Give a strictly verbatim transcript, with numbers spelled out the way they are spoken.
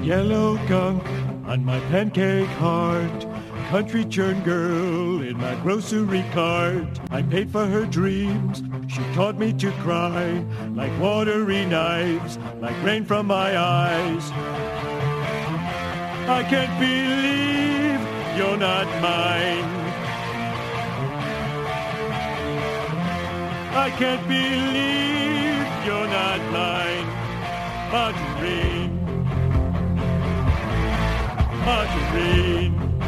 Yellow gunk on my pancake heart, country churn girl in my grocery cart. I paid for her dreams, she taught me to cry, like watery knives, like rain from my eyes. I can't believe you're not mine. I can't believe you're not mine. Margarine, margarine.